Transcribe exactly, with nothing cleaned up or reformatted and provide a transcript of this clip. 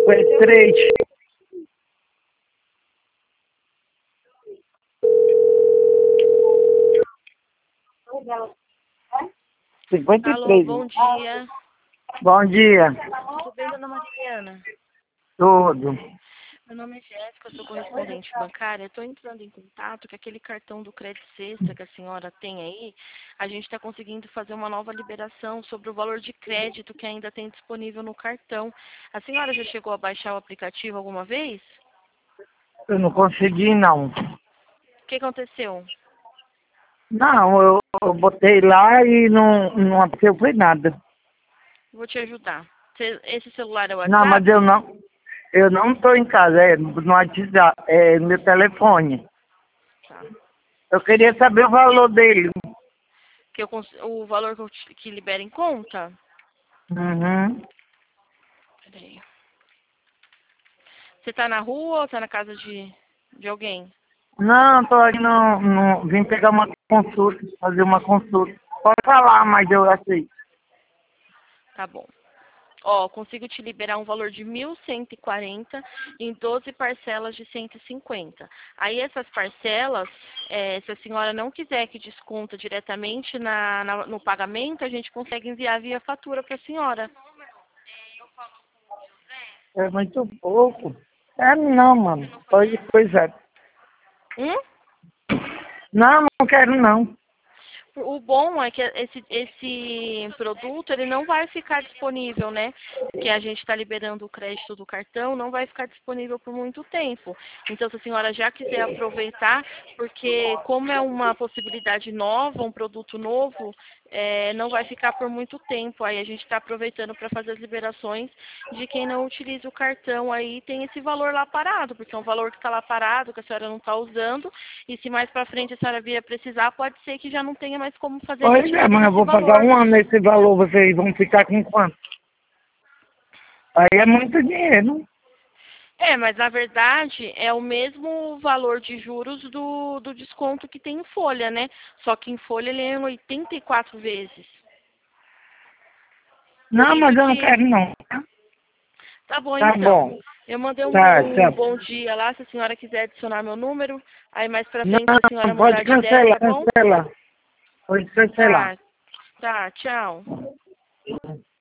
cinquenta e três. cinquenta e Alô, três. bom dia. Bom dia. Tudo bem, dona Mariana? Tudo. Meu nome é Jéssica, eu sou correspondente bancária. Estou entrando em contato que aquele cartão do Crédito Sexta que a senhora tem aí, a gente está conseguindo fazer uma nova liberação sobre o valor de crédito que ainda tem disponível no cartão. A senhora já chegou a baixar o aplicativo alguma vez? Eu não consegui, não. O que aconteceu? Não, eu, eu botei lá e não, não aconteceu foi nada. Vou te ajudar. Cê- Esse celular é o Não, mas eu WhatsApp? não. Eu não estou em casa, é no WhatsApp, é meu telefone. Tá. Eu queria saber o valor dele. Que eu cons- o valor que, eu te- que libera em conta? Uhum. Peraí. Você tá na rua ou tá na casa de, de alguém? Não, estou aqui no, no. Vim pegar uma consulta, fazer uma consulta. Pode falar, mas eu aceito. Tá bom. Ó, consigo te liberar um valor de mil cento e quarenta em doze parcelas de cento e cinquenta. Aí essas parcelas, eh, se a senhora não quiser que desconta diretamente na, na- no pagamento, a gente consegue enviar via fatura para a senhora. É muito pouco. É não, mano. Pode, pois é. Hum? Não, não quero não. O bom é que esse, esse produto ele não vai ficar disponível, né? Que a gente está liberando o crédito do cartão, não vai ficar disponível por muito tempo. Então, se a senhora já quiser aproveitar, porque como é uma possibilidade nova, um produto novo, é, não vai ficar por muito tempo. Aí a gente está aproveitando para fazer as liberações de quem não utiliza o cartão. Aí tem esse valor lá parado, porque é um valor que está lá parado, que a senhora não está usando. E se mais para frente a senhora vier precisar, pode ser que já não tenha mais como fazer a Pois é, retirada mas eu desse vou pagar valor. um ano esse valor, vocês vão ficar com quanto? Aí é muito dinheiro. É, mas na verdade é o mesmo valor de juros do, do desconto que tem em folha, né? Só que em folha ele é em oitenta e quatro vezes. Por Não, mas isso eu não que. quero não. Tá bom Tá então. bom. Eu mandei um, Tá, um tchau. bom dia lá, se a senhora quiser adicionar meu número. Aí mais pra frente, se a senhora Não, pode mudar de ideia, cancelar, tá bom? cancelar. Pode cancelar. Tá, tá, tchau.